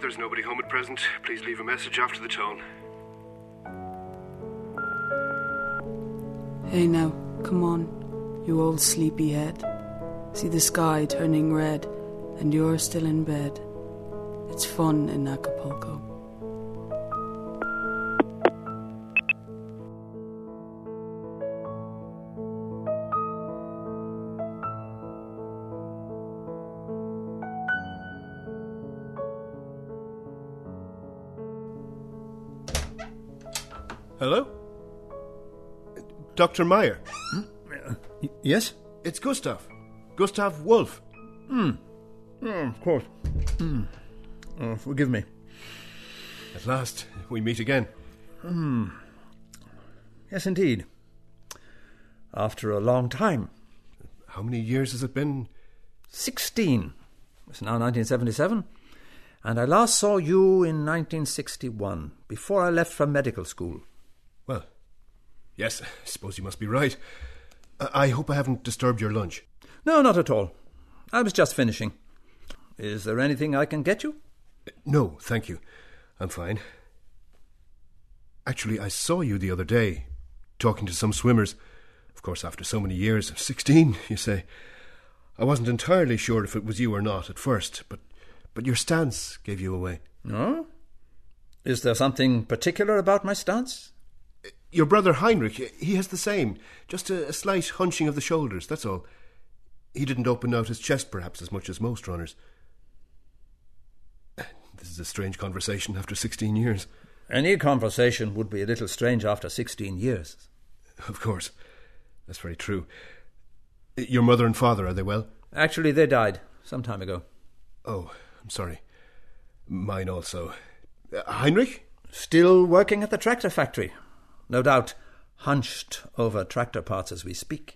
there's nobody home at present, please leave a message after the tone. Hey now, come on, you old sleepyhead. See the sky turning red, and you're still in bed. It's fun in Acapulco. Hello? Dr. Meyer? Yes? It's Gustav. Gustav Wolf. Oh, of course. Forgive me. At last, we meet again. Yes, indeed. After a long time. How many years has it been? 16. It's now 1977. And I last saw you in 1961, before I left from medical school. Well, yes, I suppose you must be right. I hope I haven't disturbed your lunch. No, not at all. I was just finishing. Is there anything I can get you? No, thank you. I'm fine. Actually, I saw you the other day, talking to some swimmers. Of course, after so many years, 16, you say. I wasn't entirely sure if it was you or not at first, but your stance gave you away. No? Is there something particular about my stance? Your brother Heinrich, he has the same. Just a slight hunching of the shoulders, that's all. He didn't open out his chest perhaps as much as most runners. This is a strange conversation after 16 years. Any conversation would be a little strange after 16 years. Of course. That's very true. Your mother and father, are they well? Actually, they died some time ago. Oh, I'm sorry. Mine also. Heinrich? Still working at the tractor factory. No doubt hunched over tractor parts as we speak.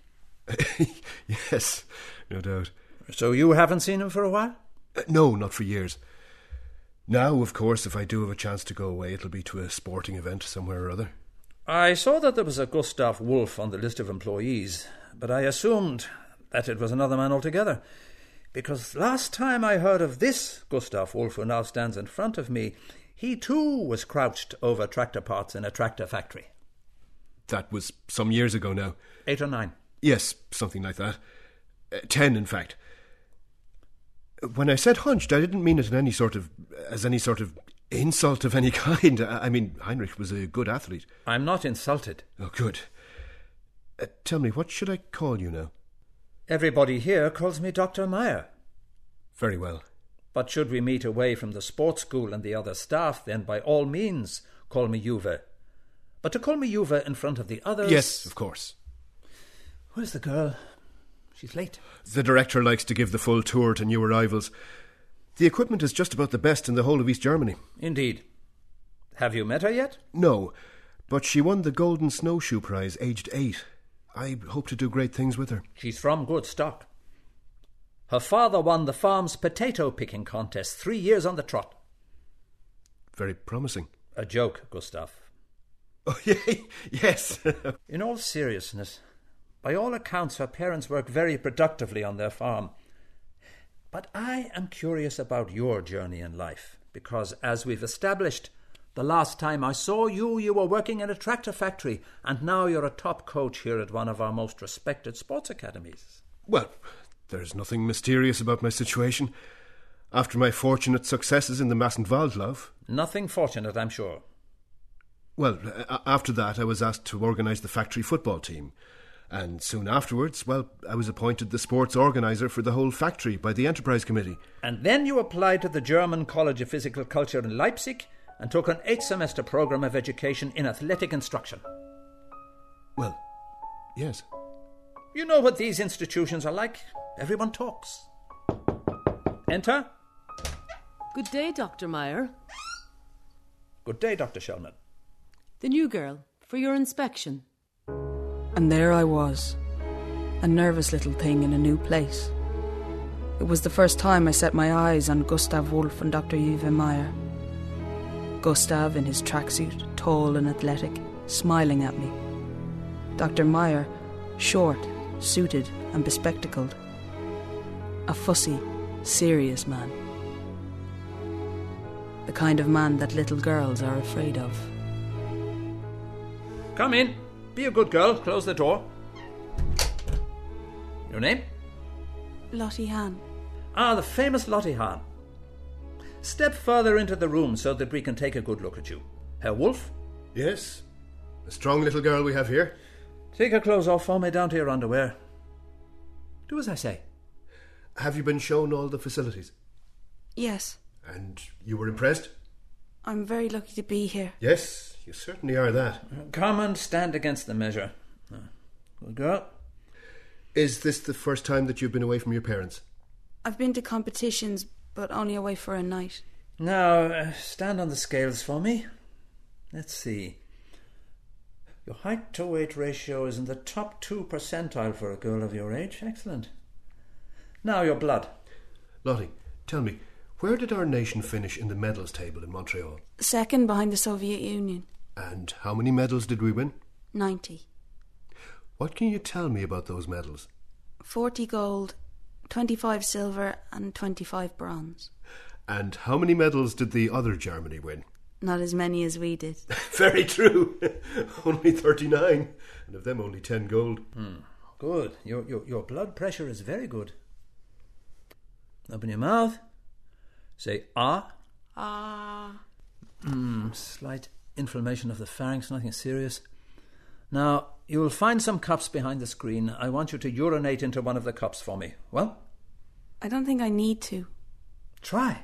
Yes, no doubt. So you haven't seen him for a while? No, not for years. Now, of course, if I do have a chance to go away, it'll be to a sporting event somewhere or other. I saw that there was a Gustav Wolf on the list of employees, but I assumed that it was another man altogether, because last time I heard of this Gustav Wolf who now stands in front of me, he too was crouched over tractor parts in a tractor factory. That was some years ago now. 8 or 9. Yes, something like that. 10, in fact. When I said hunched, I didn't mean it as any sort of insult of any kind. I mean, Heinrich was a good athlete. I'm not insulted. Oh, good. Tell me, what should I call you now? Everybody here calls me Dr. Meyer. Very well. But should we meet away from the sports school and the other staff, then by all means call me Juve. But to call me Juve in front of the others... Yes, of course. Where's the girl? She's late. The director likes to give the full tour to new arrivals. The equipment is just about the best in the whole of East Germany. Indeed. Have you met her yet? No, but she won the Golden Snowshoe Prize aged 8. I hope to do great things with her. She's from good stock. Her father won the farm's potato picking contest 3 years on the trot. Very promising. A joke, Gustav. Oh, yes. In all seriousness, by all accounts, her parents work very productively on their farm. But I am curious about your journey in life, because as we've established, the last time I saw you, you were working in a tractor factory, and now you're a top coach here at one of our most respected sports academies. Well, there's nothing mysterious about my situation. After my fortunate successes in the Massenwaldlauf... Nothing fortunate, I'm sure. Well, after that, I was asked to organise the factory football team. And soon afterwards, well, I was appointed the sports organiser for the whole factory by the Enterprise Committee. And then you applied to the German College of Physical Culture in Leipzig and took an 8-semester programme of education in athletic instruction. Well, yes. You know what these institutions are like. Everyone talks. Enter. Good day, Dr. Meyer. Good day, Dr. Shellman. The new girl, for your inspection. And there I was, a nervous little thing in a new place. It was the first time I set my eyes on Gustav Wolf and Dr. Juve Meyer. Gustav in his tracksuit, tall and athletic, smiling at me. Dr. Meyer, short, suited and bespectacled. A fussy, serious man. The kind of man that little girls are afraid of. Come in. Be a good girl. Close the door. Your name? Lottie Han. Ah, the famous Lottie Hahn. Step further into the room so that we can take a good look at you. Herr Wolf? Yes? A strong little girl we have here. Take your clothes off for me down to your underwear. Do as I say. Have you been shown all the facilities? Yes, And you were impressed? I'm very lucky to be here. Yes, you certainly are that. Come and stand against the measure. Good girl. Is this the first time that you've been away from your parents? I've been to competitions, but only away for a night. Now, stand on the scales for me. Let's see. Your height to weight ratio is in the top 2 percentile for a girl of your age. Excellent. Now your blood. Lottie, tell me, where did our nation finish in the medals table in Montreal? Second behind the Soviet Union. And how many medals did we win? 90. What can you tell me about those medals? 40 gold, 25 silver and 25 bronze. And how many medals did the other Germany win? Not as many as we did. Very true. Only 39. And of them only 10 gold. Good. Your blood pressure is very good. Open your mouth. Say ah. Ah. Slight inflammation of the pharynx, nothing serious. Now, you will find some cups behind the screen. I want you to urinate into one of the cups for me. Well? I don't think I need to. Try.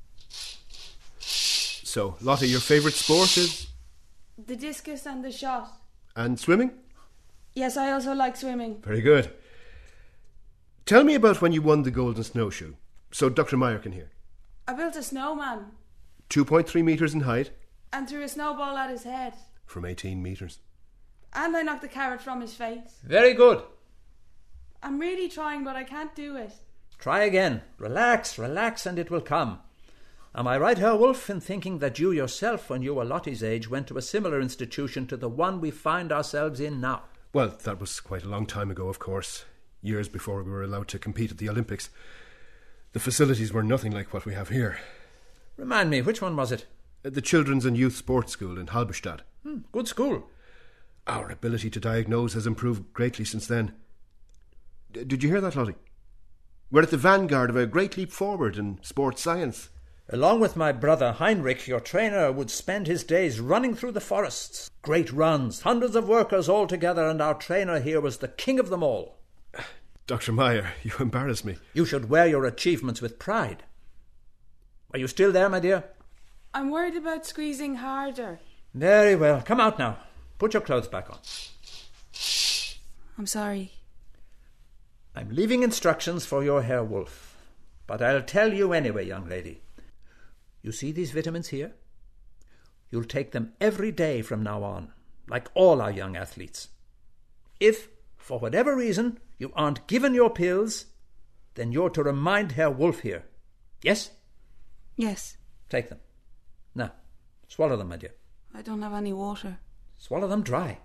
So, Lottie, your favourite sport is? The discus and the shot. And swimming? Yes, I also like swimming. Very good. Tell me about when you won the Golden Snowshoe, so Dr. Meyer can hear. I built a snowman 2.3 metres in height. and threw a snowball at his head. From 18 metres. And I knocked the carrot from his face. Very good. I'm really trying, but I can't do it. Try again. Relax, and it will come. Am I right, Herr Wolf, in thinking that you yourself, when you were Lottie's age, went to a similar institution to the one we find ourselves in now? Well, that was quite a long time ago, of course. Years before we were allowed to compete at the Olympics. The facilities were nothing like what we have here. Remind me, which one was it? The Children's and Youth Sports School in Halberstadt. Good school. Our ability to diagnose has improved greatly since then. Did you hear that, Lottie? We're at the vanguard of a great leap forward in sports science. Along with my brother Heinrich, your trainer would spend his days running through the forests. Great runs, hundreds of workers all together, and our trainer here was the king of them all. Dr. Meyer, you embarrass me. You should wear your achievements with pride. Are you still there, my dear? I'm worried about squeezing harder. Very well. Come out now. Put your clothes back on. I'm sorry. I'm leaving instructions for your Herr Wolf. But I'll tell you anyway, young lady. You see these vitamins here? You'll take them every day from now on, like all our young athletes. If, for whatever reason, you aren't given your pills, then you're to remind Herr Wolf here. Yes? Yes. Take them. Now, swallow them, my dear. I don't have any water. Swallow them dry.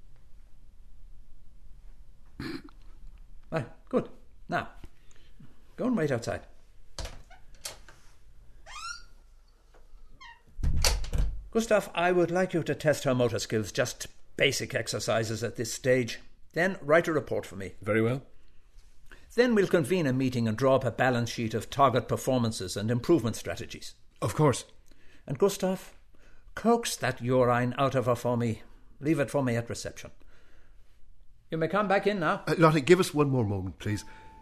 Right, good. Now, go and wait outside. Gustav, I would like you to test her motor skills, just basic exercises at this stage. Then write a report for me. Very well. Then we'll convene a meeting and draw up a balance sheet of target performances and improvement strategies. Of course. And Gustav, coax that urine out of her for me. Leave it for me at reception. You may come back in now. Lottie, give us one more moment, please.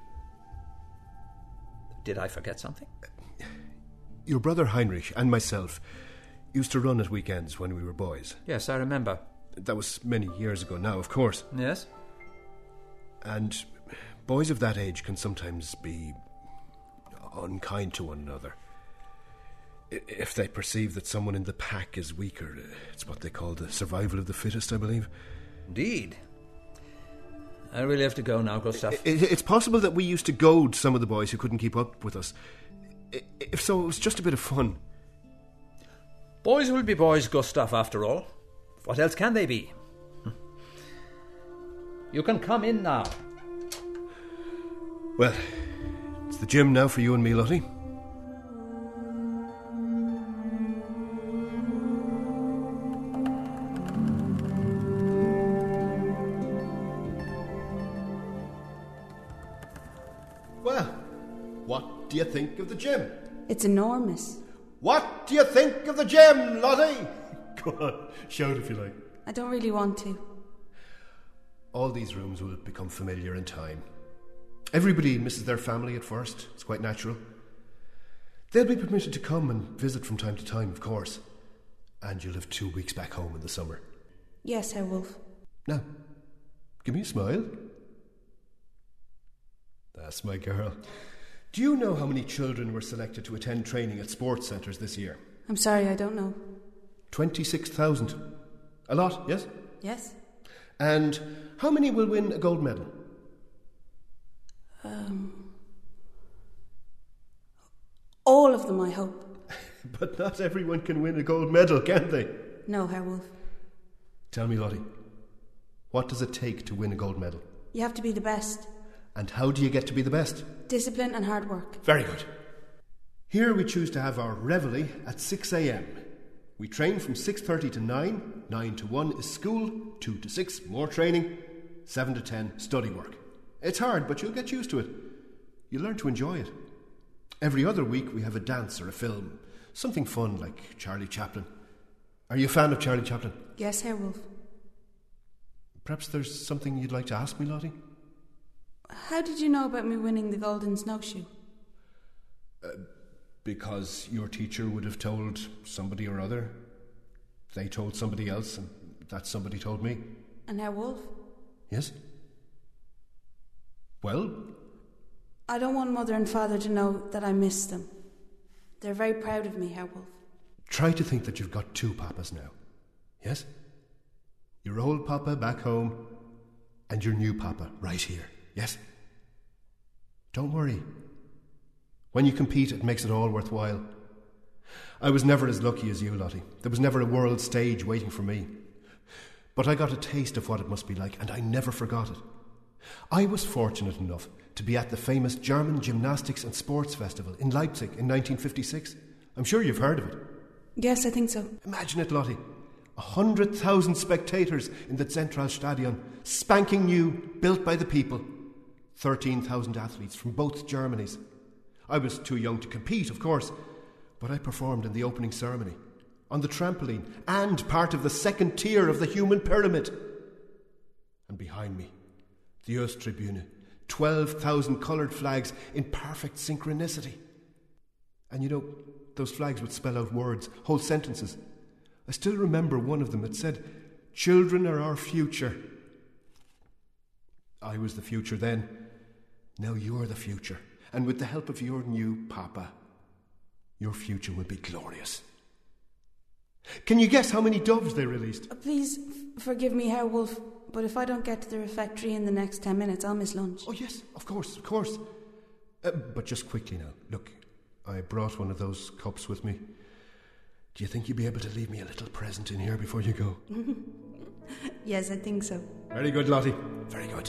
Did I forget something? Your brother Heinrich and myself used to run at weekends when we were boys. Yes, I remember. That was many years ago now, of course. Yes? And boys of that age can sometimes be unkind to one another. If they perceive that someone in the pack is weaker, it's what they call the survival of the fittest, I believe. Indeed. I really have to go now, Gustav. It's possible that we used to goad some of the boys who couldn't keep up with us. If so, it was just a bit of fun. Boys will be boys, Gustav, after all. What else can they be? You can come in now. Well, it's the gym now for you and me, Lottie. the gym? It's enormous. What do you think of the gym, Lottie? Go on, shout if you like. I don't really want to. All these rooms will become familiar in time. Everybody misses their family at first. It's quite natural. They'll be permitted to come and visit from time to time, of course. And you'll have 2 weeks back home in the summer. Yes, Herr Wolf. Now, give me a smile. That's my girl. Do you know how many children were selected to attend training at sports centres this year? I'm sorry, I don't know. 26,000. A lot, yes? Yes? And how many will win a gold medal? All of them, I hope. But not everyone can win a gold medal, can they? No, Herr Wolf. Tell me, Lottie, what does it take to win a gold medal? You have to be the best. And how do you get to be the best? Discipline and hard work. Very good. Here we choose to have our reveille at 6 a.m. We train from 6:30 to 9. 9 to 1 is school. 2 to 6, more training. 7 to 10, study work. It's hard, but you'll get used to it. You'll learn to enjoy it. Every other week we have a dance or a film. Something fun like Charlie Chaplin. Are you a fan of Charlie Chaplin? Yes, Herr Wolf. Perhaps there's something you'd like to ask me, Lottie? How did you know about me winning the Golden Snowshoe? Because your teacher would have told somebody or other. They told somebody else, and that somebody told me. And Herr Wolf? Yes? Well? I don't want Mother and Father to know that I miss them. They're very proud of me, Herr Wolf. Try to think that you've got 2 papas now. Yes? Your old papa back home, and your new papa right here. Yes? Don't worry. When you compete, it makes it all worthwhile. I was never as lucky as you, Lottie. There was never a world stage waiting for me. But I got a taste of what it must be like, and I never forgot it. I was fortunate enough to be at the famous German Gymnastics and Sports Festival in Leipzig in 1956. I'm sure you've heard of it. Yes, I think so. Imagine it, Lottie. 100,000 spectators in the Zentralstadion, spanking new, built by the people. 13,000 athletes from both Germanys. I was too young to compete, of course, but I performed in the opening ceremony, on the trampoline, and part of the second tier of the human pyramid. And behind me, the Osttribüne, 12,000 coloured flags in perfect synchronicity. And you know, those flags would spell out words, whole sentences. I still remember one of them that said, "Children are our future." I was the future then. Now you're the future. And with the help of your new papa, your future will be glorious. Can you guess how many doves they released? Please forgive me, Herr Wolf, but if I don't get to the refectory in the next 10 minutes, I'll miss lunch. Oh, yes, of course, of course. But just quickly now. Look, I brought one of those cups with me. Do you think you'd be able to leave me a little present in here before you go? Yes, I think so. Very good, Lottie. Very good.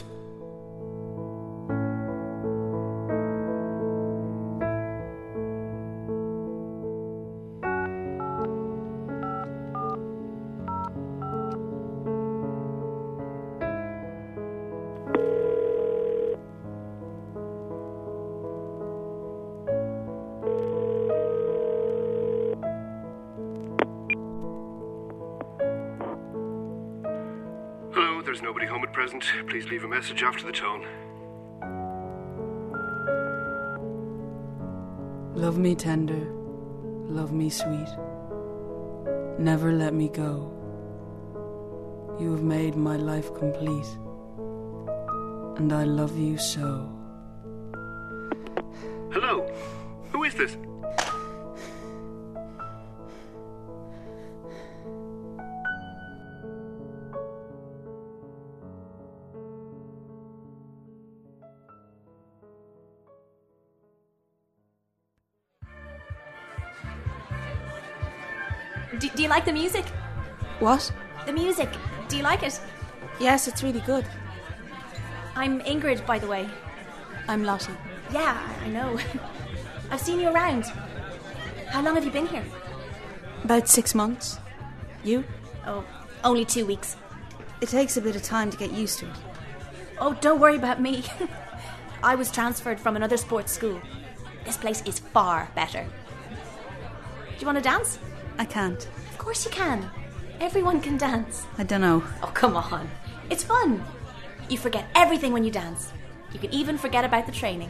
There's nobody home at present. Please leave a message after the tone. Love me tender, love me sweet. Never let me go. You have made my life complete, and I love you so. Hello? Who is this? Do you like the music? What? The music. Do you like it? Yes, it's really good. I'm Ingrid, by the way. I'm Lottie. Yeah, I know. I've seen you around. How long have you been here? About 6 months. You? Oh, only 2 weeks. It takes a bit of time to get used to it. Oh, don't worry about me. I was transferred from another sports school. This place is far better. Do you want to dance? I can't. Of course you can. Everyone can dance. I don't know. Oh, come on. It's fun. You forget everything when you dance. You can even forget about the training.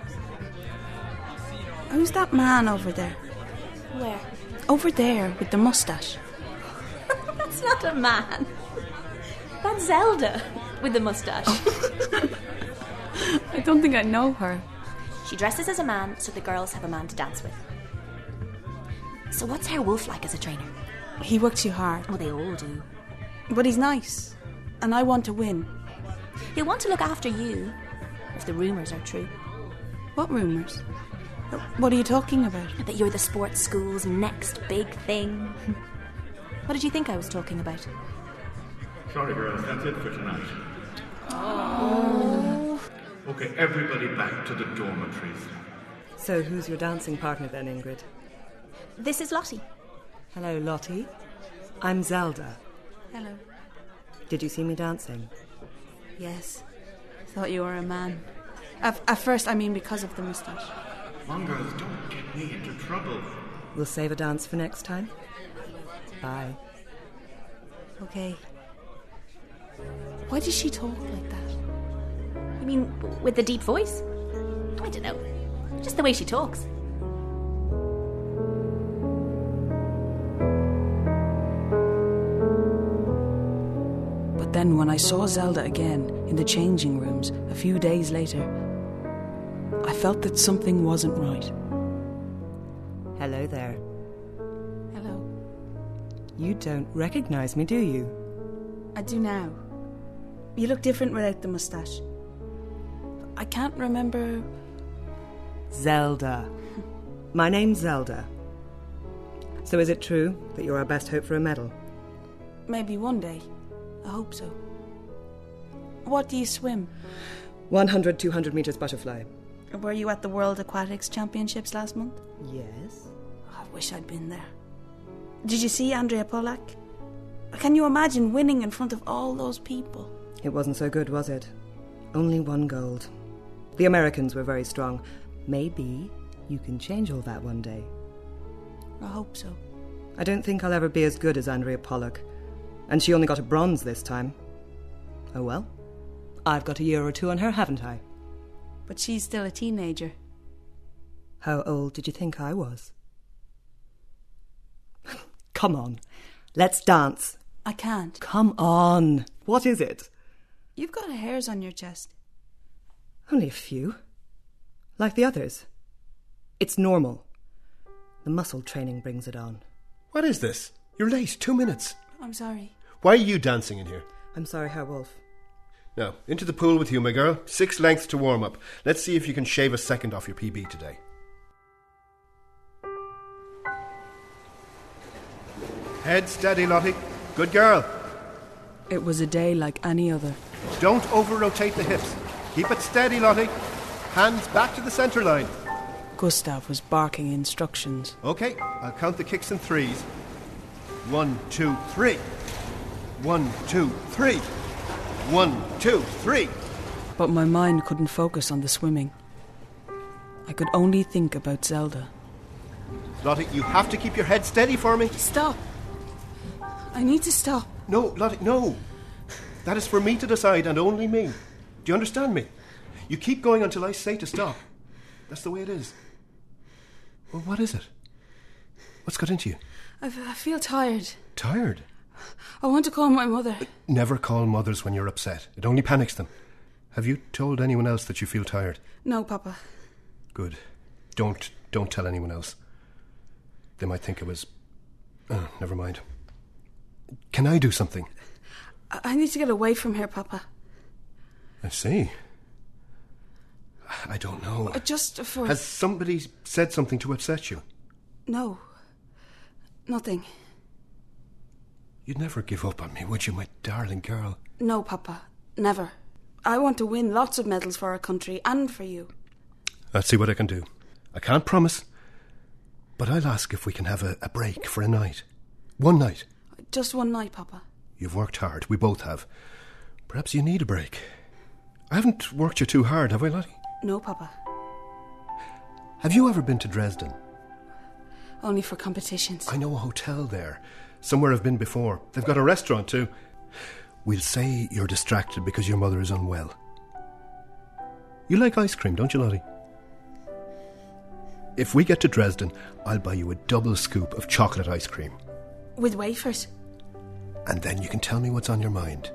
Who's that man over there? Where? Over there with the moustache. That's not a man. That's Zelda with the moustache. I don't think I know her. She dresses as a man so the girls have a man to dance with. So what's Herr Wolf like as a trainer? He works you hard. Oh, they all do. But he's nice. And I want to win. He'll want to look after you, if the rumours are true. What rumours? What are you talking about? That you're the sports school's next big thing. What did you think I was talking about? Sorry, girls, that's it for tonight. Oh. Okay, everybody back to the dormitories. So who's your dancing partner then, Ingrid? This is Lottie. Hello, Lottie. I'm Zelda. Hello. Did you see me dancing? Yes. Thought you were a man. At first, I mean because of the moustache. Come on, girls, don't get me into trouble. We'll save a dance for next time. Bye. Okay. Why does she talk like that? You mean with the deep voice? I don't know. Just the way she talks. But then when I saw Zelda again in the changing rooms a few days later, I felt that something wasn't right. Hello there. Hello. You don't recognise me, do you? I do now. You look different without the moustache. I can't remember... Zelda. My name's Zelda. So is it true that you're our best hope for a medal? Maybe one day. I hope so. What do you swim? 100, 200 metres butterfly. Were you at the World Aquatics Championships last month? Yes. I wish I'd been there. Did you see Andrea Polak? Can you imagine winning in front of all those people? It wasn't so good, was it? Only one gold. The Americans were very strong. Maybe you can change all that one day. I hope so. I don't think I'll ever be as good as Andrea Pollock. And she only got a bronze this time. Oh well. I've got a year or two on her, haven't I? But she's still a teenager. How old did you think I was? Come on. Let's dance. I can't. Come on. What is it? You've got hairs on your chest. Only a few. Like the others. It's normal. The muscle training brings it on. What is this? You're late. 2 minutes. I'm sorry. Why are you dancing in here? I'm sorry, Herr Wolf. Now, into the pool with you, my girl. 6 lengths to warm up. Let's see if you can shave a second off your PB today. Head steady, Lottie. Good girl. It was a day like any other. Don't over-rotate the hips. Keep it steady, Lottie. Hands back to the centre line. Gustav was barking instructions. OK, I'll count the kicks in 3s. 1, 2, 3. 1, 2, 3. 1, 2, 3. But my mind couldn't focus on the swimming. I could only think about Zelda. Lottie, you have to keep your head steady for me. Stop. I need to stop. No, Lottie, no. That is for me to decide and only me. Do you understand me? You keep going until I say to stop. That's the way it is. Well, what is it? What's got into you? I feel tired. Tired? I want to call my mother. Never call mothers when you're upset. It only panics them. Have you told anyone else that you feel tired? No, Papa. Good. Don't tell anyone else. They might think it was... Oh, never mind. Can I do something? I need to get away from here, Papa. I see. I don't know. Just for... Has somebody said something to upset you? No. Nothing. You'd never give up on me, would you, my darling girl? No, Papa. Never. I want to win lots of medals for our country and for you. I'll see what I can do. I can't promise, but I'll ask if we can have a break for a night. One night. Just one night, Papa. You've worked hard. We both have. Perhaps you need a break. I haven't worked you too hard, have I, Lottie? No, Papa. Have you ever been to Dresden? Only for competitions. I know a hotel there. Somewhere I've been before. They've got a restaurant too. We'll say you're distracted because your mother is unwell. You like ice cream, don't you, Lottie? If we get to Dresden, I'll buy you a double scoop of chocolate ice cream. With wafers? And then you can tell me what's on your mind.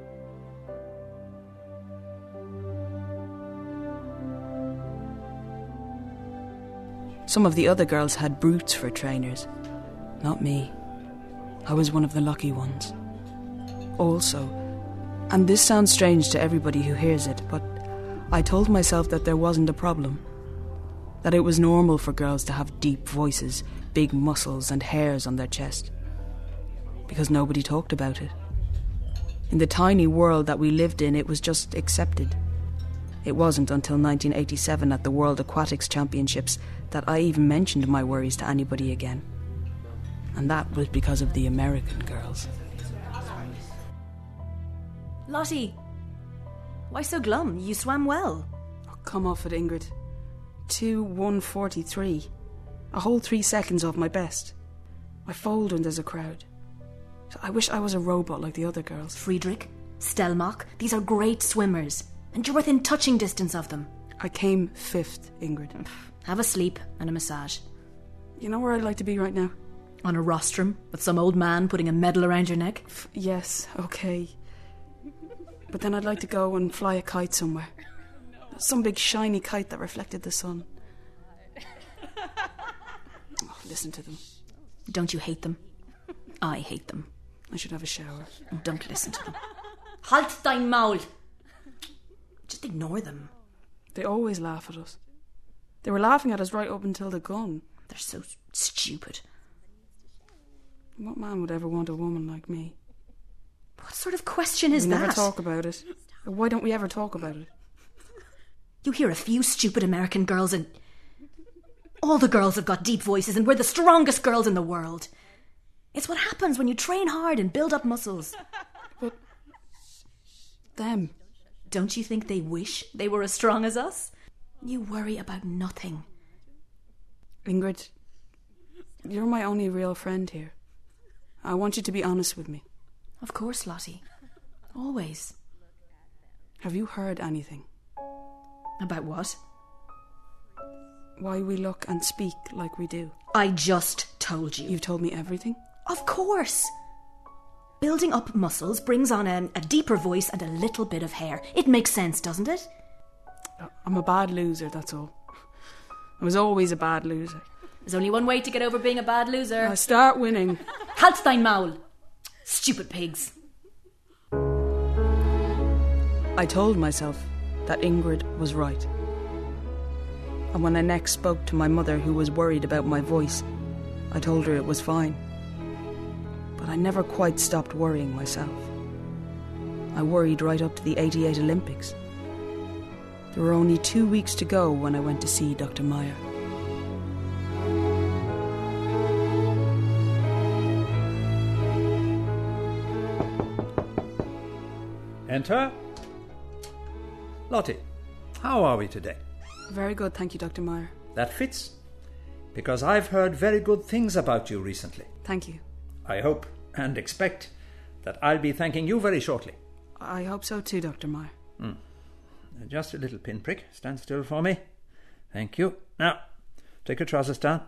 Some of the other girls had brutes for trainers. Not me. I was one of the lucky ones. Also, and this sounds strange to everybody who hears it, but I told myself that there wasn't a problem. That it was normal for girls to have deep voices, big muscles and hairs on their chest. Because nobody talked about it. In the tiny world that we lived in, it was just accepted. It wasn't until 1987 at the World Aquatics Championships that I even mentioned my worries to anybody again. And that was because of the American girls. Lottie, why so glum? You swam well. Oh, come off it, Ingrid. 2:1:43. A whole 3 seconds off my best. I fold when there's a crowd. I wish I was a robot like the other girls. Friedrich, Stelmach, these are great swimmers. And you're within touching distance of them. I came 5th, Ingrid. Have a sleep and a massage. You know where I'd like to be right now? On a rostrum with some old man putting a medal around your neck? Yes, okay. But then I'd like to go and fly a kite somewhere. Some big shiny kite that reflected the sun. Oh, listen to them. Don't you hate them? I hate them. I should have a shower. Don't listen to them. Halt dein Maul! Just ignore them. They always laugh at us. They were laughing at us right up until the gun. They're so stupid. What man would ever want a woman like me? What sort of question is We that? never talk about it. Why don't we ever talk about it? You hear a few stupid American girls and... all the girls have got deep voices and we're the strongest girls in the world. It's what happens when you train hard and build up muscles. But... them... Don't you think they wish they were as strong as us? You worry about nothing. Ingrid, you're my only real friend here. I want you to be honest with me. Of course, Lottie. Always. Have you heard anything? About what? Why we look and speak like we do. I just told you. You've told me everything? Of course. Building up muscles brings on a deeper voice and a little bit of hair. It makes sense, doesn't it? I'm a bad loser, that's all. I was always a bad loser. There's only one way to get over being a bad loser. I start winning. Halt dein Maul! Stupid pigs. I told myself that Ingrid was right. And when I next spoke to my mother, who was worried about my voice, I told her it was fine. But I never quite stopped worrying myself. I worried right up to the 88 Olympics. There were only 2 weeks to go when I went to see Dr. Meyer. Enter. Lottie, how are we today? Very good, thank you, Dr. Meyer. That fits, because I've heard very good things about you recently. Thank you. I hope and expect that I'll be thanking you very shortly. I hope so too, Dr. Meyer. Just a little pinprick. Stand still for me. Thank you. Now, take your trousers down.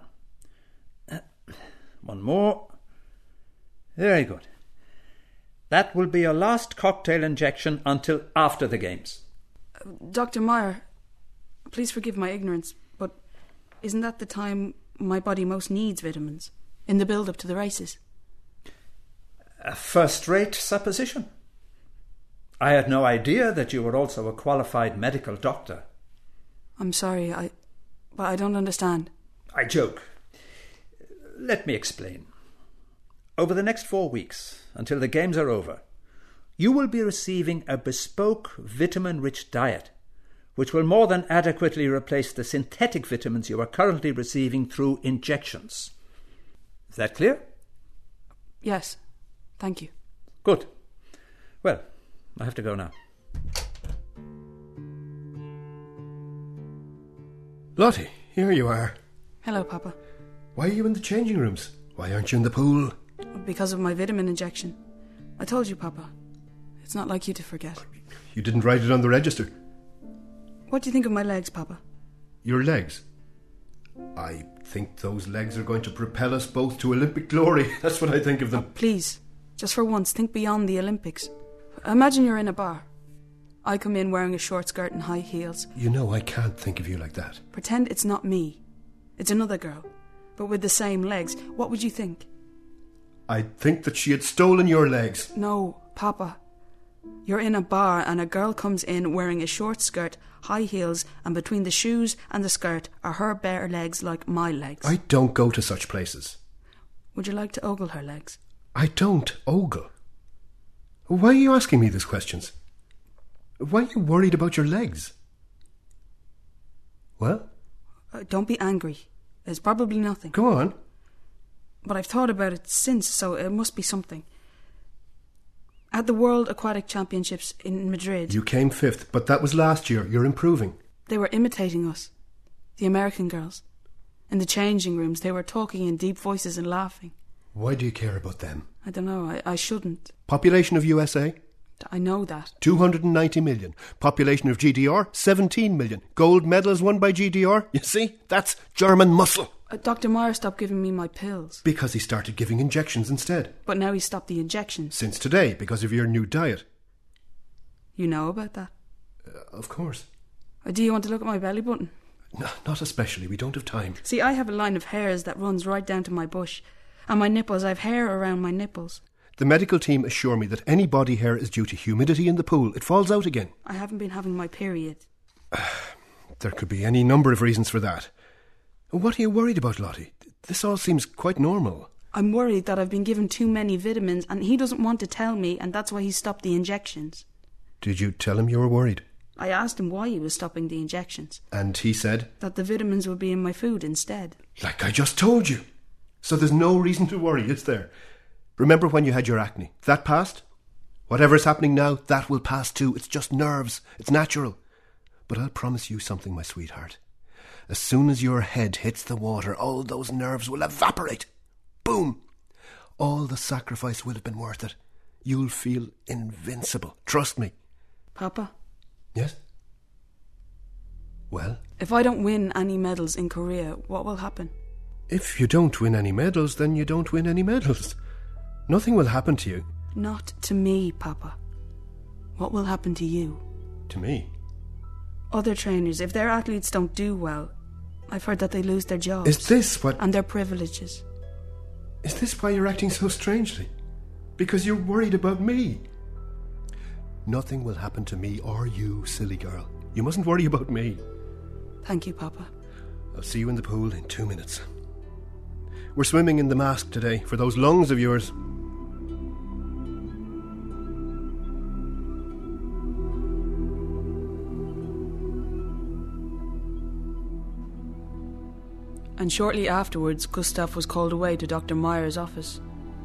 One more. Very good. That will be your last cocktail injection until after the games. Dr. Meyer, please forgive my ignorance, but isn't that the time my body most needs vitamins? In the build-up to the races? A first-rate supposition. I had no idea that you were also a qualified medical doctor. I'm sorry, but I don't understand. I joke. Let me explain. Over the next 4 weeks, until the games are over, you will be receiving a bespoke vitamin-rich diet, which will more than adequately replace the synthetic vitamins you are currently receiving through injections. Is that clear? Yes, thank you. Good. Well, I have to go now. Lottie, here you are. Hello, Papa. Why are you in the changing rooms? Why aren't you in the pool? Because of my vitamin injection. I told you, Papa. It's not like you to forget. You didn't write it on the register. What do you think of my legs, Papa? Your legs? I think those legs are going to propel us both to Olympic glory. That's what I think of them. Please, just for once, think beyond the Olympics. Imagine you're in a bar. I come in wearing a short skirt and high heels. You know I can't think of you like that. Pretend it's not me. It's another girl, but with the same legs. What would you think? I'd think that she had stolen your legs. No, Papa. You're in a bar and a girl comes in wearing a short skirt, high heels, and between the shoes and the skirt are her bare legs like my legs. I don't go to such places. Would you like to ogle her legs? I don't ogle. Why are you asking me these questions? Why are you worried about your legs? Well? Don't be angry. There's probably nothing. Go on. But I've thought about it since, so it must be something. At the World Aquatic Championships in Madrid... You came 5th, but that was last year. You're improving. They were imitating us. The American girls. In the changing rooms, they were talking in deep voices and laughing. Why do you care about them? I don't know. I shouldn't. Population of USA? I know that. 290 million. Population of GDR? 17 million. Gold medals won by GDR? You see? That's German muscle. Dr. Meyer stopped giving me my pills. Because he started giving injections instead. But now he stopped the injections. Since today, because of your new diet. You know about that? Of course. Do you want to look at my belly button? No, not especially. We don't have time. See, I have a line of hairs that runs right down to my bush. And my nipples, I have hair around my nipples. The medical team assure me that any body hair is due to humidity in the pool. It falls out again. I haven't been having my period. There could be any number of reasons for that. What are you worried about, Lottie? This all seems quite normal. I'm worried that I've been given too many vitamins and he doesn't want to tell me, and that's why he stopped the injections. Did you tell him you were worried? I asked him why he was stopping the injections. And he said? That the vitamins would be in my food instead. Like I just told you. So there's no reason to worry, is there? Remember when you had your acne? That passed? Whatever's happening now, that will pass too. It's just nerves. It's natural. But I'll promise you something, my sweetheart. As soon as your head hits the water, all those nerves will evaporate. Boom! All the sacrifice will have been worth it. You'll feel invincible. Trust me. Papa? Yes? Well? If I don't win any medals in Korea, what will happen? If you don't win any medals, then you don't win any medals. Nothing will happen to you. Not to me, Papa. What will happen to you? To me? Other trainers, if their athletes don't do well, I've heard that they lose their jobs. Is this what... And their privileges. Is this why you're acting so strangely? Because you're worried about me? Nothing will happen to me or you, silly girl. You mustn't worry about me. Thank you, Papa. I'll see you in the pool in 2 minutes. We're swimming in the mask today for those lungs of yours. And shortly afterwards, Gustav was called away to Dr. Meyer's office.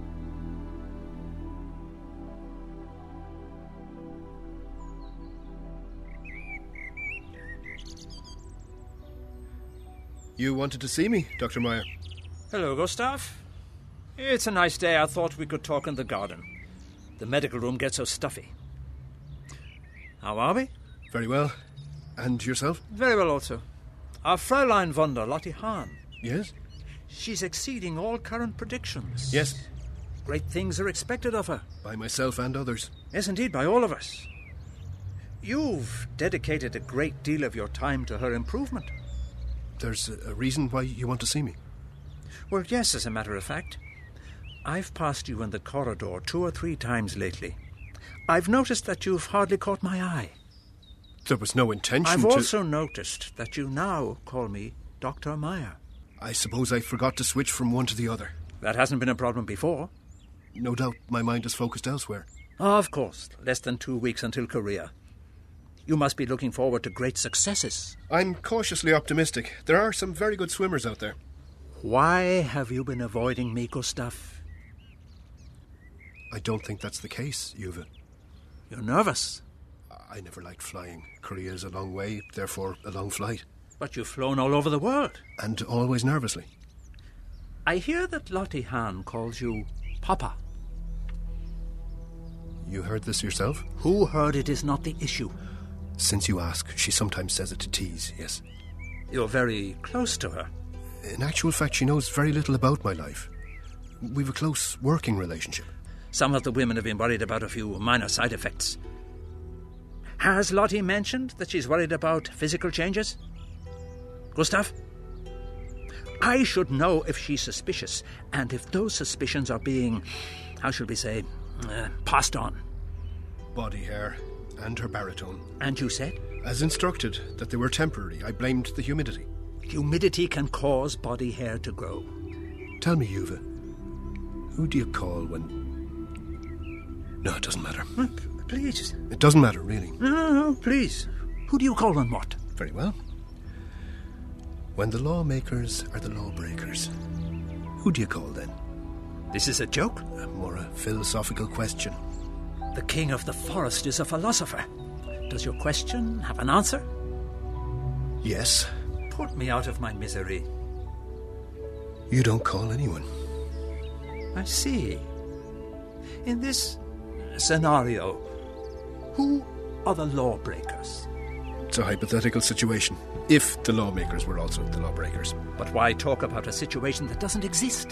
You wanted to see me, Dr. Meyer? Hello, Gustav. It's a nice day. I thought we could talk in the garden. The medical room gets so stuffy. How are we? Very well. And yourself? Very well also. Our Fräulein Wunder, Lottie Hahn. Yes? She's exceeding all current predictions. Yes. Great things are expected of her. By myself and others. Yes, indeed, by all of us. You've dedicated a great deal of your time to her improvement. There's a reason why you want to see me? Well, yes, as a matter of fact. I've passed you in the corridor 2 or 3 times lately. I've noticed that you've hardly caught my eye. There was no intention I've to... also noticed that you now call me Dr. Meyer. I suppose I forgot to switch from one to the other. That hasn't been a problem before. No doubt my mind is focused elsewhere. Of course. Less than 2 weeks until Korea. You must be looking forward to great successes. I'm cautiously optimistic. There are some very good swimmers out there. Why have you been avoiding me, Gustav? I don't think that's the case, Uwe. You're nervous. I never liked flying. Korea is a long way, therefore a long flight. But you've flown all over the world. And always nervously. I hear that Lottie Hahn calls you Papa. You heard this yourself? Who heard it is not the issue. Since you ask, she sometimes says it to tease, yes. You're very close to her. In actual fact, she knows very little about my life. We've a close working relationship. Some of the women have been worried about a few minor side effects. Has Lottie mentioned that she's worried about physical changes? Gustav? I should know if she's suspicious, and if those suspicions are being, how shall we say, passed on. Body hair and her baritone. And you said? As instructed, that they were temporary. I blamed the humidity. Humidity can cause body hair to grow. Tell me, Uwe, who do you call when... No, it doesn't matter. Please. It doesn't matter, really. No, please. Who do you call when what? Very well. When the lawmakers are the lawbreakers, who do you call then? This is a joke? More a philosophical question. The king of the forest is a philosopher. Does your question have an answer? Yes. Put me out of my misery. You don't call anyone. I see. In this scenario, who are the lawbreakers? It's a hypothetical situation. If the lawmakers were also the lawbreakers. But why talk about a situation that doesn't exist?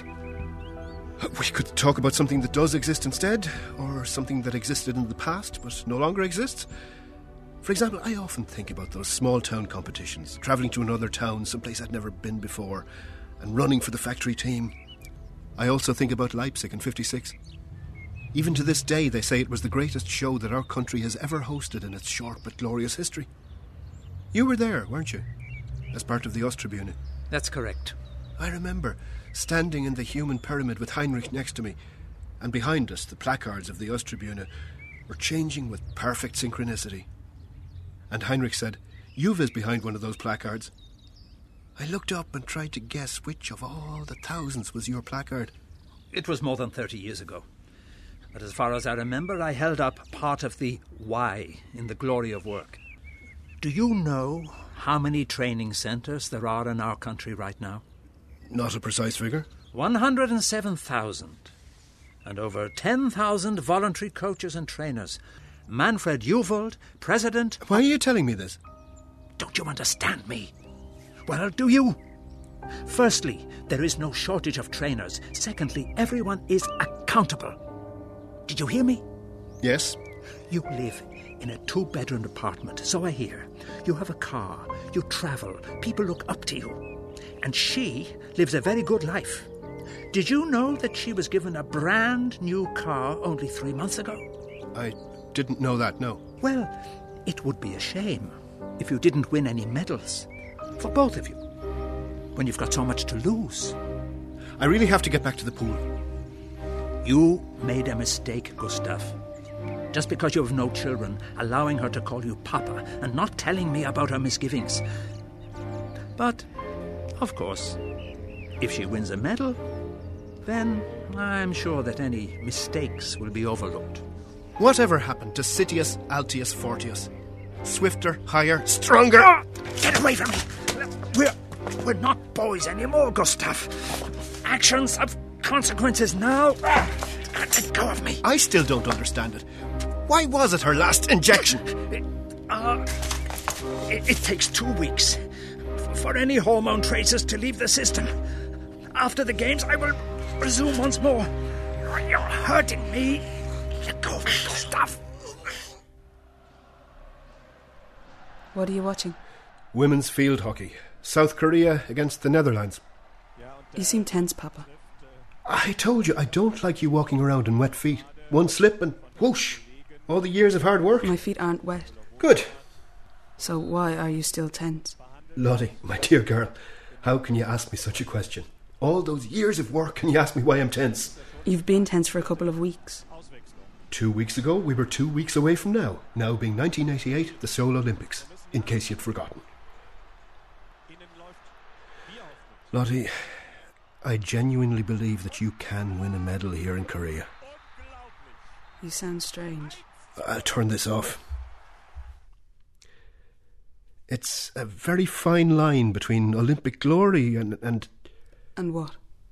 We could talk about something that does exist instead, or something that existed in the past but no longer exists. For example, I often think about those small-town competitions, travelling to another town, someplace I'd never been before, and running for the factory team. I also think about Leipzig in '56. Even to this day, they say it was the greatest show that our country has ever hosted in its short but glorious history. You were there, weren't you? As part of the Osttribüne. That's correct. I remember standing in the human pyramid with Heinrich next to me, and behind us the placards of the Osttribüne were changing with perfect synchronicity. And Heinrich said, "Uwe's behind one of those placards." I looked up and tried to guess which of all the thousands was your placard. It was more than 30 years ago. But as far as I remember, I held up part of the Y in the glory of work. Do you know how many training centres there are in our country right now? Not a precise figure. 107,000. And over 10,000 voluntary coaches and trainers. Manfred Uvold, president... Why are you telling me this? Don't you understand me? Well, do you? Firstly, there is no shortage of trainers. Secondly, everyone is accountable. Did you hear me? Yes. You live in a 2-bedroom apartment, so I hear. You have a car, you travel, people look up to you. And she lives a very good life. Did you know that she was given a brand new car only 3 months ago? I didn't know that, no. Well, it would be a shame if you didn't win any medals. For both of you. When you've got so much to lose. I really have to get back to the pool. You made a mistake, Gustav. Just because you have no children, allowing her to call you Papa and not telling me about her misgivings. But, of course, if she wins a medal, then I'm sure that any mistakes will be overlooked. Whatever happened to Citius Altius Fortius? Swifter, higher, stronger... Get away from me! We're not boys anymore, Gustav. Actions have consequences now. Let go of me. I still don't understand it. Why was it her last injection? It takes 2 weeks for any hormone tracers to leave the system. After the games, I will resume once more. You're hurting me. Let go of me, Gustav. What are you watching? Women's field hockey. South Korea against the Netherlands. You seem tense, Papa. I told you, I don't like you walking around in wet feet. One slip and whoosh. All the years of hard work. My feet aren't wet. Good. So why are you still tense? Lottie, my dear girl, how can you ask me such a question? All those years of work and you ask me why I'm tense? You've been tense for a couple of weeks. 2 weeks ago, we were 2 weeks away from now being 1988, the Seoul Olympics, in case you'd forgotten. Lottie, I genuinely believe that you can win a medal here in Korea. You sound strange. I'll turn this off. It's a very fine line between Olympic glory and... And what?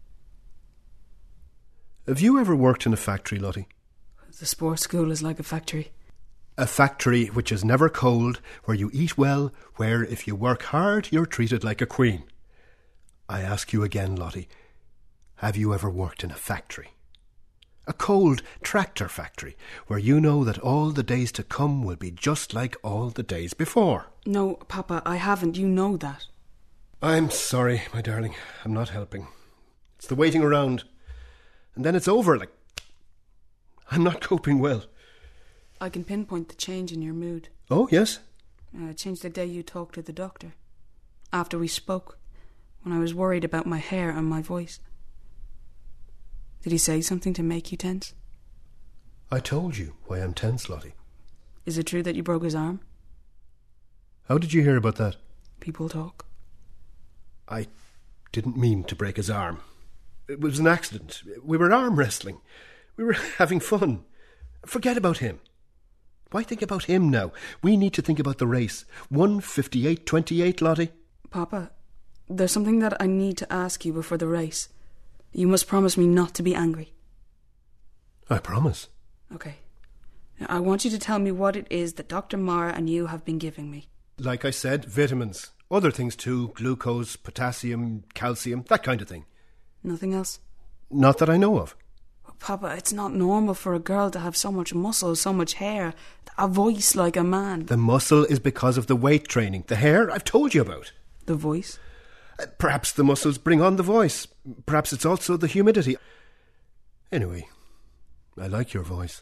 Have you ever worked in a factory, Lottie? The sports school is like a factory. A factory which is never cold, where you eat well, where if you work hard, you're treated like a queen. I ask you again, Lottie, have you ever worked in a factory? A cold tractor factory, where you know that all the days to come will be just like all the days before. No, Papa, I haven't. You know that. I'm sorry, my darling. I'm not helping. It's the waiting around. And then it's over, like... I'm not coping well. I can pinpoint the change in your mood. Oh, yes? It changed the day you talked to the doctor. After we spoke, when I was worried about my hair and my voice. Did he say something to make you tense? I told you why I'm tense, Lottie. Is it true that you broke his arm? How did you hear about that? People talk. I didn't mean to break his arm. It was an accident. We were arm wrestling. We were having fun. Forget about him. Why think about him now? We need to think about the race. 1:58.28, Lottie. Papa, there's something that I need to ask you before the race. You must promise me not to be angry. I promise. Okay. Now, I want you to tell me what it is that Dr. Mara and you have been giving me. Like I said, vitamins. Other things too. Glucose, potassium, calcium, that kind of thing. Nothing else? Not that I know of. Well, Papa, it's not normal for a girl to have so much muscle, so much hair, a voice like a man. The muscle is because of the weight training. The hair, I've told you about. The voice? Perhaps the muscles bring on the voice. Perhaps it's also the humidity. Anyway, I like your voice.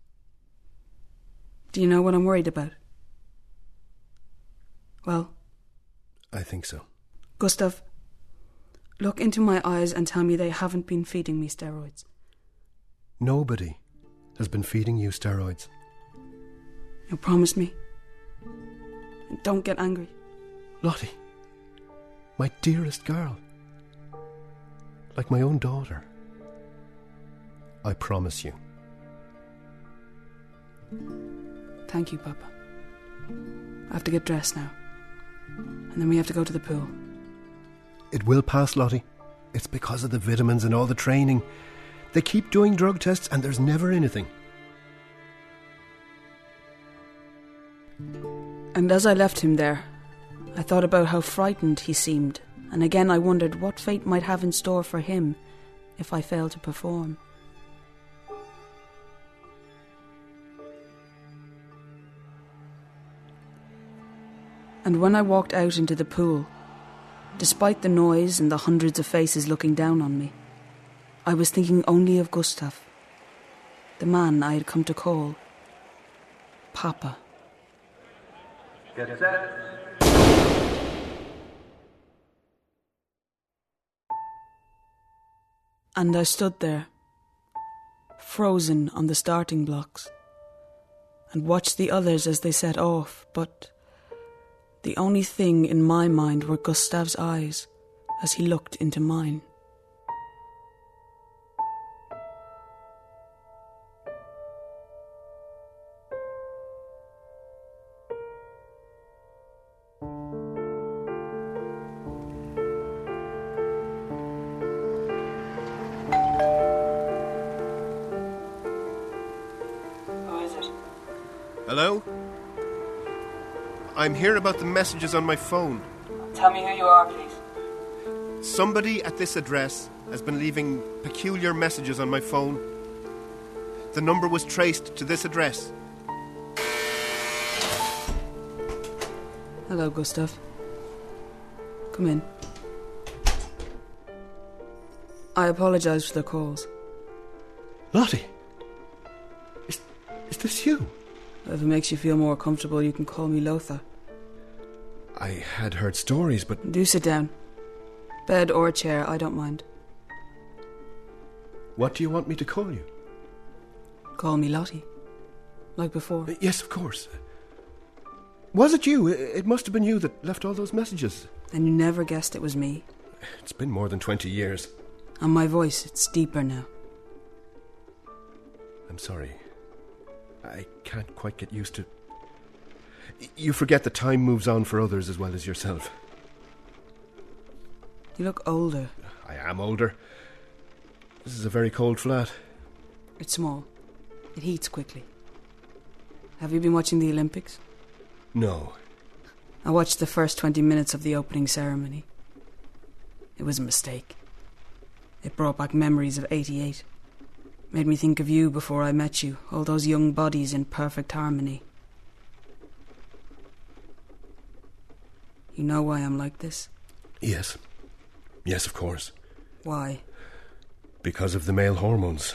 Do you know what I'm worried about? Well? I think so. Gustav, look into my eyes and tell me they haven't been feeding me steroids. Nobody has been feeding you steroids. Now promise me. And don't get angry. Lottie, my dearest girl. Like my own daughter. I promise you. Thank you, Papa. I have to get dressed now. And then we have to go to the pool. It will pass, Lottie. It's because of the vitamins and all the training. They keep doing drug tests and there's never anything. And as I left him there, I thought about how frightened he seemed, and again I wondered what fate might have in store for him if I failed to perform. And when I walked out into the pool, despite the noise and the hundreds of faces looking down on me, I was thinking only of Gustav, the man I had come to call Papa. Get set. And I stood there, frozen on the starting blocks, and watched the others as they set off, but the only thing in my mind were Gustav's eyes as he looked into mine. Hello? I'm here about the messages on my phone. Tell me who you are, please. Somebody at this address has been leaving peculiar messages on my phone. The number was traced to this address. Hello, Gustav. Come in. I apologise for the calls. Lottie! Is this you? If it makes you feel more comfortable, you can call me Lothar. I had heard stories, but... Do sit down. Bed or chair, I don't mind. What do you want me to call you? Call me Lottie. Like before. Yes, of course. Was it you? It must have been you that left all those messages. And you never guessed it was me. It's been more than 20 years. And my voice, it's deeper now. I'm sorry. I can't quite get used to... You forget that time moves on for others as well as yourself. You look older. I am older. This is a very cold flat. It's small. It heats quickly. Have you been watching the Olympics? No. I watched the first 20 minutes of the opening ceremony. It was a mistake. It brought back memories of '88. Made me think of you before I met you, all those young bodies in perfect harmony. You know why I'm like this? Yes. Yes, of course. Why? Because of the male hormones.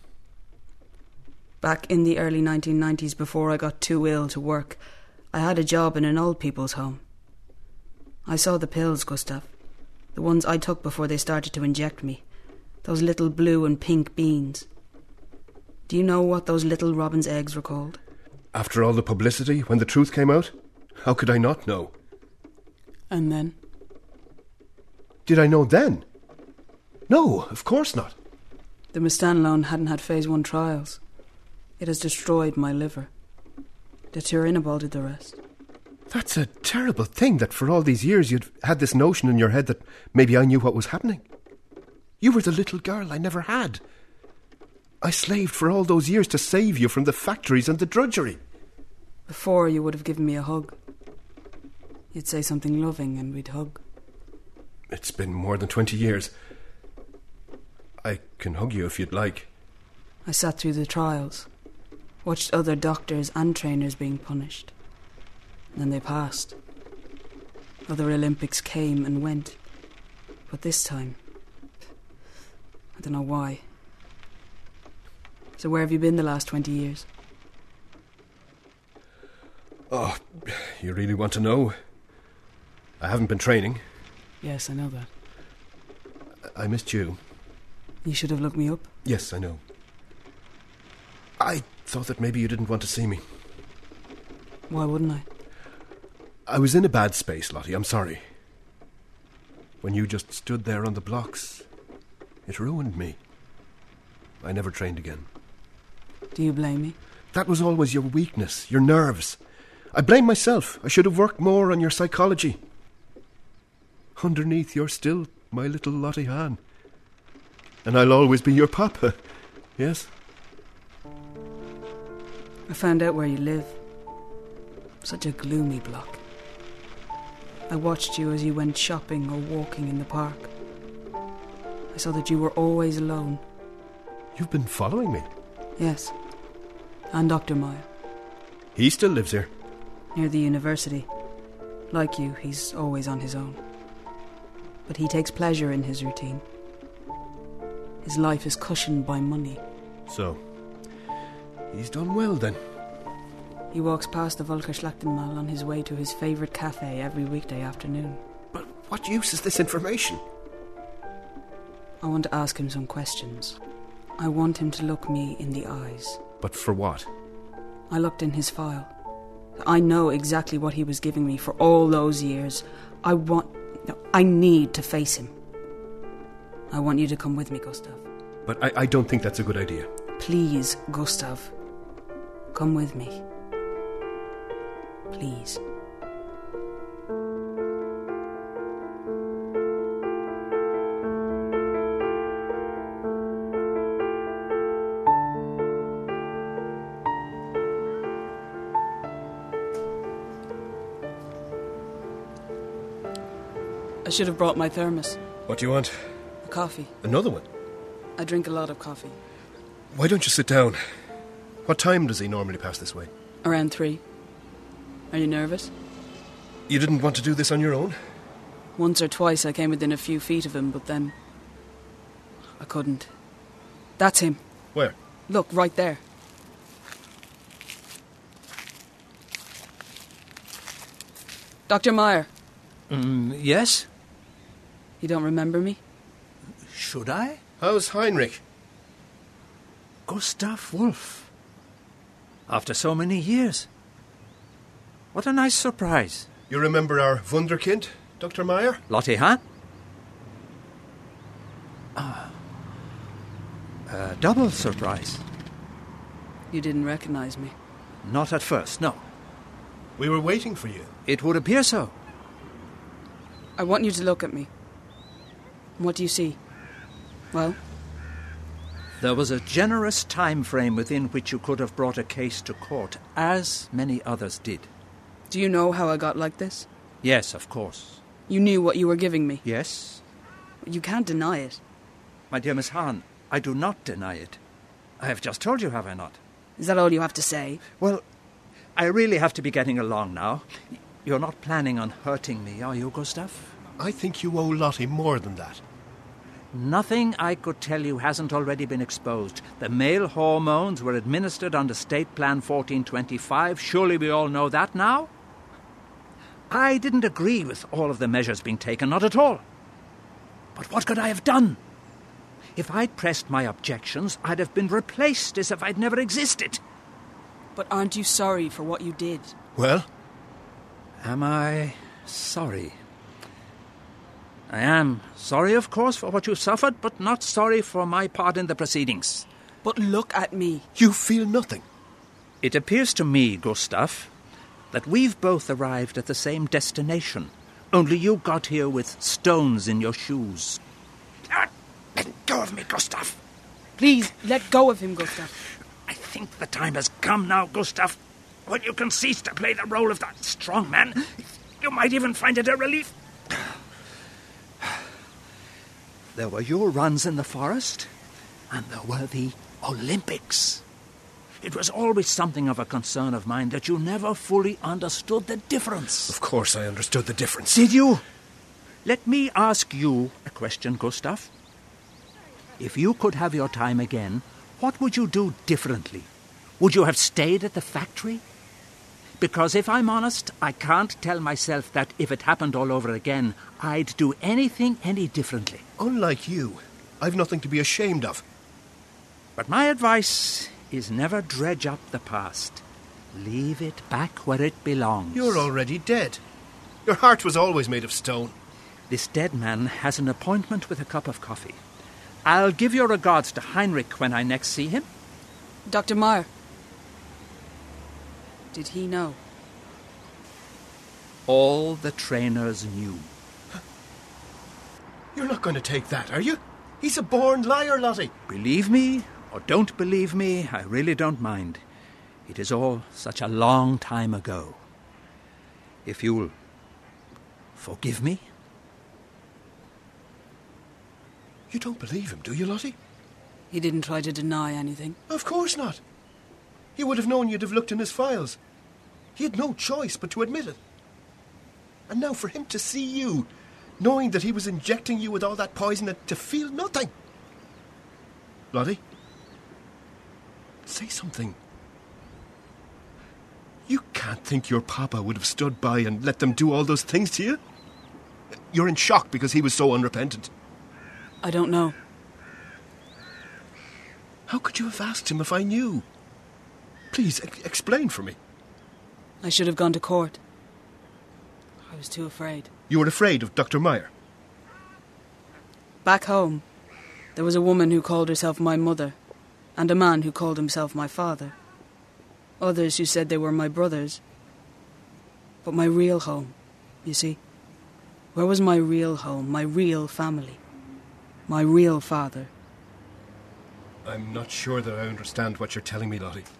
Back in the early 1990s, before I got too ill to work, I had a job in an old people's home. I saw the pills, Gustav. The ones I took before they started to inject me. Those little blue and pink beans. Do you know what those little robin's eggs were called? After all the publicity, when the truth came out, how could I not know? And then? Did I know then? No, of course not. The Mistanolone hadn't had phase 1 trials. It has destroyed my liver. The Turinabol did the rest. That's a terrible thing that for all these years you'd had this notion in your head that maybe I knew what was happening. You were the little girl I never had. I slaved for all those years to save you from the factories and the drudgery. Before, you would have given me a hug. You'd say something loving and we'd hug. It's been more than 20 years. I can hug you if you'd like. I sat through the trials, watched other doctors and trainers being punished. Then they passed. Other Olympics came and went. But this time, I don't know why. So where have you been the last 20 years? Oh, you really want to know? I haven't been training. Yes, I know that. I missed you. You should have looked me up. Yes, I know. I thought that maybe you didn't want to see me. Why wouldn't I? I was in a bad space, Lottie, I'm sorry. When you just stood there on the blocks, it ruined me. I never trained again. Do you blame me? That was always your weakness, your nerves. I blame myself. I should have worked more on your psychology. Underneath, you're still my little Lottie Han. And I'll always be your papa. Yes? I found out where you live. Such a gloomy block. I watched you as you went shopping or walking in the park. I saw that you were always alone. You've been following me? Yes. And Dr. Meyer. He still lives here? Near the university. Like you, he's always on his own. But he takes pleasure in his routine. His life is cushioned by money. So, he's done well then. He walks past the Volker Schlachtenmal on his way to his favourite cafe every weekday afternoon. But what use is this information? I want to ask him some questions. I want him to look me in the eyes. But for what? I looked in his file. I know exactly what he was giving me for all those years. I need to face him. I want you to come with me, Gustav. But I don't think that's a good idea. Please, Gustav. Come with me. Please. I should have brought my thermos. What do you want? A coffee. Another one? I drink a lot of coffee. Why don't you sit down? What time does he normally pass this way? Around 3. Are you nervous? You didn't want to do this on your own? Once or twice I came within a few feet of him, but then I couldn't. That's him. Where? Look, right there. Dr. Meyer. Yes? You don't remember me? Should I? How's Heinrich? Gustav Wolf. After so many years. What a nice surprise. You remember our Wunderkind, Dr. Meyer? Lottie Han? Double surprise. You didn't recognize me. Not at first, no. We were waiting for you. It would appear so. I want you to look at me. What do you see? Well? There was a generous time frame within which you could have brought a case to court, as many others did. Do you know how I got like this? Yes, of course. You knew what you were giving me. Yes? You can't deny it. My dear Miss Hahn, I do not deny it. I have just told you, have I not? Is that all you have to say? Well, I really have to be getting along now. You're not planning on hurting me, are you, Gustav? I think you owe Lottie more than that. Nothing I could tell you hasn't already been exposed. The male hormones were administered under State Plan 1425. Surely we all know that now? I didn't agree with all of the measures being taken, not at all. But what could I have done? If I'd pressed my objections, I'd have been replaced as if I'd never existed. But aren't you sorry for what you did? Well? Am I sorry? I am sorry, of course, for what you suffered, but not sorry for my part in the proceedings. But look at me. You feel nothing. It appears to me, Gustav, that we've both arrived at the same destination, only you got here with stones in your shoes. Let go of me, Gustav. Please, let go of him, Gustav. I think the time has come now, Gustav, when you can cease to play the role of that strong man. You might even find it a relief. There were your runs in the forest, and there were the Olympics. It was always something of a concern of mine that you never fully understood the difference. Of course I understood the difference. Did you? Let me ask you a question, Gustav. If you could have your time again, what would you do differently? Would you have stayed at the factory? Because if I'm honest, I can't tell myself that if it happened all over again, I'd do anything any differently. Unlike you, I've nothing to be ashamed of. But my advice is never dredge up the past. Leave it back where it belongs. You're already dead. Your heart was always made of stone. This dead man has an appointment with a cup of coffee. I'll give your regards to Heinrich when I next see him. Dr. Meyer. Did he know? All the trainers knew. You're not going to take that, are you? He's a born liar, Lottie. Believe me or don't believe me, I really don't mind. It is all such a long time ago. If you'll forgive me. You don't believe him, do you, Lottie? He didn't try to deny anything. Of course not. He would have known you'd have looked in his files. He had no choice but to admit it. And now for him to see you, knowing that he was injecting you with all that poison and to feel nothing. Lottie, say something. You can't think your papa would have stood by and let them do all those things to you? You're in shock because he was so unrepentant. I don't know. How could you have asked him if I knew? Please, explain for me. I should have gone to court. I was too afraid. You were afraid of Dr. Meyer? Back home, there was a woman who called herself my mother, and a man who called himself my father. Others who said they were my brothers. But my real home, you see? Where was my real home, my real family? My real father? I'm not sure that I understand what you're telling me, Lottie.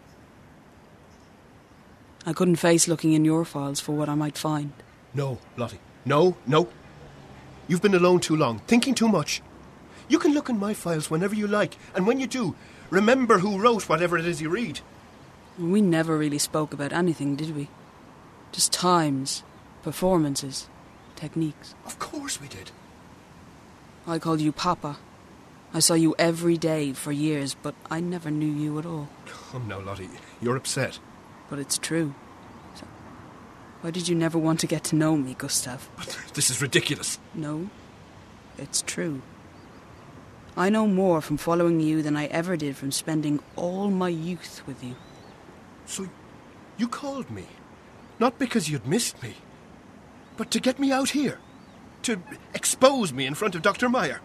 I couldn't face looking in your files for what I might find. No, Lottie. No. You've been alone too long, thinking too much. You can look in my files whenever you like, and when you do, remember who wrote whatever it is you read. We never really spoke about anything, did we? Just times, performances, techniques. Of course we did. I called you Papa. I saw you every day for years, but I never knew you at all. Come now, Lottie, you're upset. But it's true. So, why did you never want to get to know me, Gustav? But this is ridiculous. No, it's true. I know more from following you than I ever did from spending all my youth with you. So, you called me, not because you'd missed me, but to get me out here, to expose me in front of Dr. Meyer.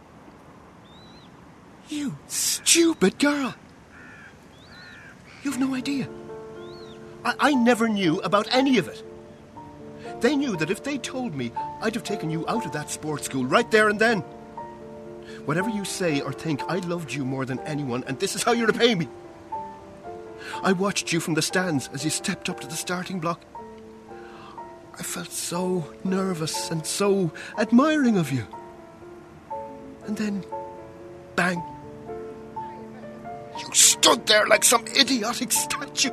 You stupid girl! You've no idea. I never knew about any of it. They knew that if they told me, I'd have taken you out of that sports school right there and then. Whatever you say or think, I loved you more than anyone, and this is how you repay me. I watched you from the stands as you stepped up to the starting block. I felt so nervous and so admiring of you. And then, bang. You stood there like some idiotic statue.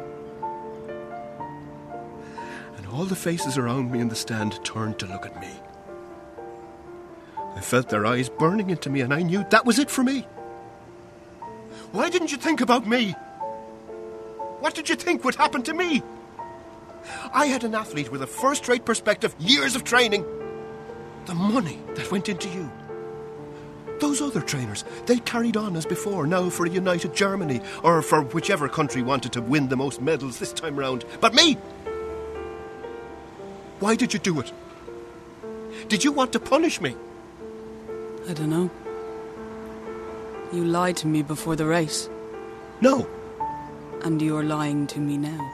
And all the faces around me in the stand turned to look at me. I felt their eyes burning into me, and I knew that was it for me. Why didn't you think about me? What did you think would happen to me? I had an athlete with a first-rate perspective, years of training. The money that went into you. Those other trainers, they carried on as before, now for a united Germany, or for whichever country wanted to win the most medals this time round. But me? Why did you do it? Did you want to punish me? I don't know. You lied to me before the race. No. And you're lying to me now.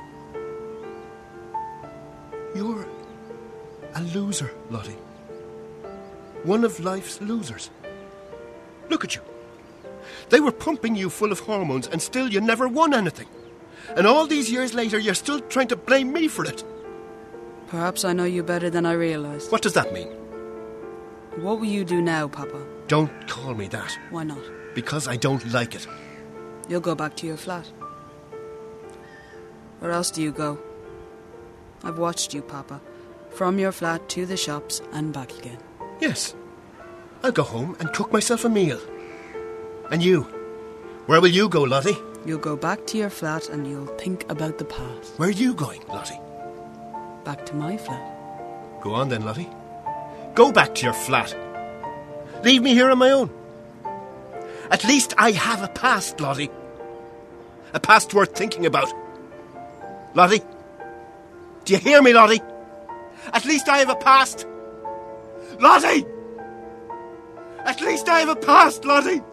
You're a loser, Lottie. One of life's losers. Look at you. They were pumping you full of hormones, and still you never won anything. And all these years later, you're still trying to blame me for it. Perhaps I know you better than I realised. What does that mean? What will you do now, Papa? Don't call me that. Why not? Because I don't like it. You'll go back to your flat. Where else do you go? I've watched you, Papa. From your flat to the shops and back again. Yes. I'll go home and cook myself a meal. And you? Where will you go, Lottie? You'll go back to your flat and you'll think about the past. Where are you going, Lottie? Back to my flat. Go on then, Lottie. Go back to your flat. Leave me here on my own. At least I have a past, Lottie. A past worth thinking about. Lottie? Do you hear me, Lottie? At least I have a past. Lottie! At least I have a past, Lottie!